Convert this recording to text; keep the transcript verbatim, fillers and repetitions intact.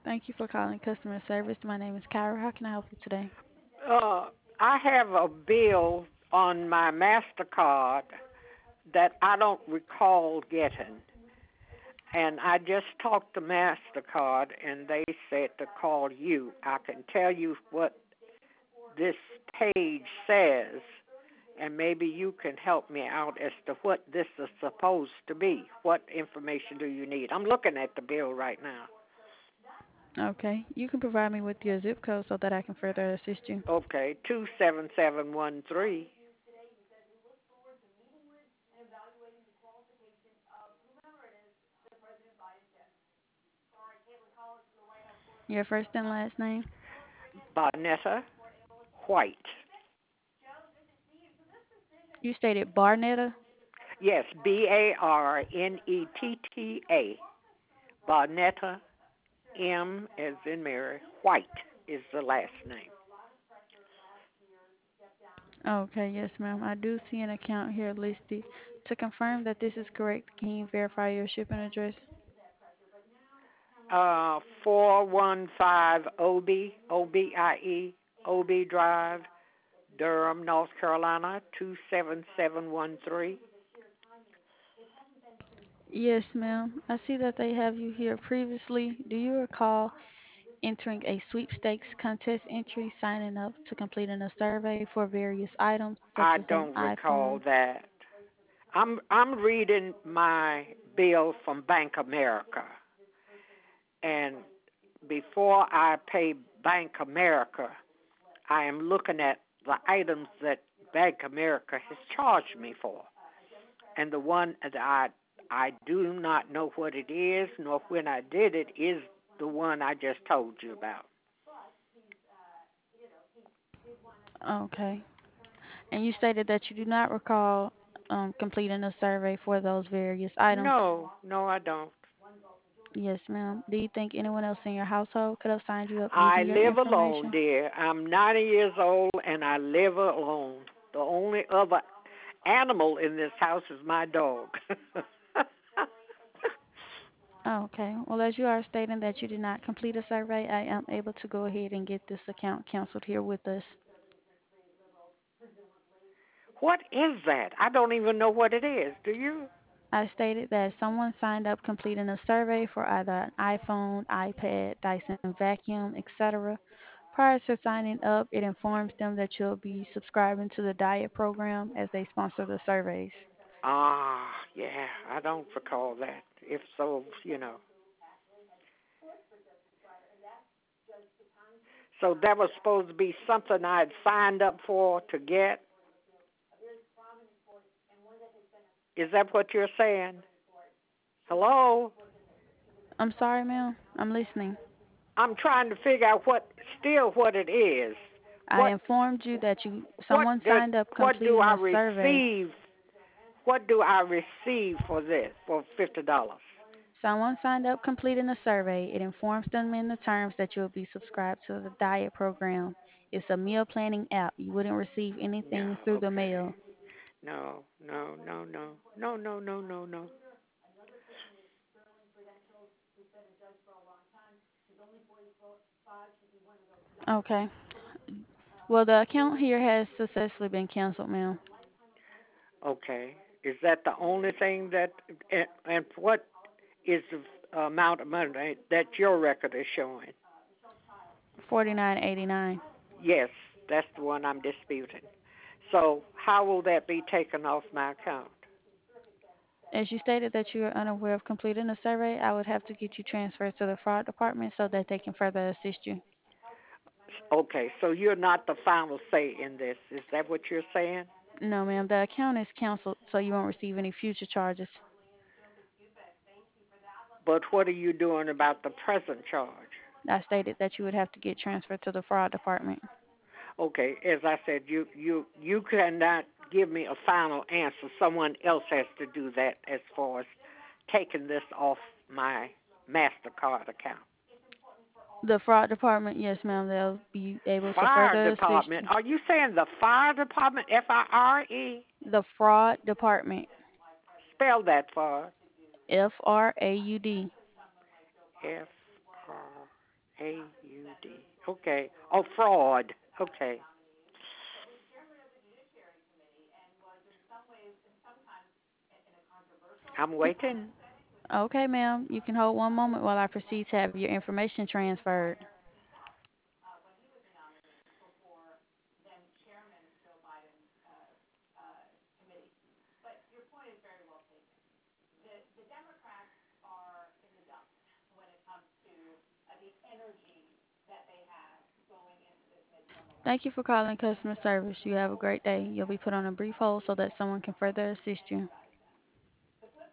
Thank you for calling customer service. My name is Kyra. How can I help you today? Uh, I have a bill on my MasterCard that I don't recall getting. And I just talked to MasterCard and they said to call you. I can tell you what this page says, and maybe you can help me out as to what this is supposed to be. What information do you need? I'm looking at the bill right now. Okay. You can provide me with your zip code so that I can further assist you. Okay, two seven seven one three. Your first and last name? Barnetta White. You stated Barnetta? Yes, B A R N E T T A. Barnetta M as in Mary. White is the last name. Okay, yes, ma'am. I do see an account here listed. To confirm that this is correct, can you verify your shipping address? Uh, four one five O B, O B I E, O B Drive, Durham, North Carolina, two seven seven one three. Yes, ma'am. I see that they have you here previously. Do you recall entering a sweepstakes contest entry, signing up to completing a survey for various items such I as an don't recall iPhone? that. I'm I'm reading my bill from Bank America, and before I pay Bank America, I am looking at the items that Bank America has charged me for. And the one that I I do not know what it is, nor when I did it, is the one I just told you about. Okay. And you stated that you do not recall um, completing a survey for those various items. No, no, I don't. Yes, ma'am. Do you think anyone else in your household could have signed you up I using your live alone, information? dear. I'm ninety years old and I live alone. The only other animal in this house is my dog. Oh, okay. Well, as you are stating that you did not complete a survey, I am able to go ahead and get this account canceled here with us. What is that? I don't even know what it is. Do you? I stated that someone signed up completing a survey for either an iPhone, iPad, Dyson vacuum, et cetera. Prior to signing up, it informs them that you'll be subscribing to the diet program as they sponsor the surveys. Ah, yeah, I don't recall that. If so, you know. So that was supposed to be something I had signed up for to get. Is that what you're saying? Hello? I'm sorry, ma'am. I'm listening. I'm trying to figure out what still what it is. I What informed you that you what someone does signed up what do completing I a survey. receive? What do I receive for this for fifty dollars? Someone signed up completing a survey. It informs them in the terms that you'll be subscribed to the diet program. It's a meal planning app. You wouldn't receive No, anything through the okay. mail. No, no, no, no, no, no, no, no, no. Okay. Well, the account here has successfully been canceled, ma'am. Okay. Is that the only thing that and, and what is the amount of money that your record is showing? Forty-nine eighty-nine. Yes, that's the one I'm disputing. So how will that be taken off my account? As you stated that you are unaware of completing a survey, I would have to get you transferred to the fraud department so that they can further assist you. Okay, so you're not the final say in this. Is that what you're saying? No, ma'am. The account is canceled, so you won't receive any future charges. But what are you doing about the present charge? I stated that you would have to get transferred to the fraud department. Okay, as I said, you you you cannot give me a final answer. Someone else has to do that as far as taking this off my Mastercard account. The fraud department, yes, ma'am. They'll be able to Fire further assist department. you. Are you saying the fire department? F I R E. The fraud department, Spell that for us. F R A U D. F R. A U D. Okay. Oh, fraud. Okay. I'm waiting. Okay, ma'am. You can hold one moment while I proceed to have your information transferred. Thank you for calling customer service. You have a great day. You'll be put on a brief hold so that someone can further assist you.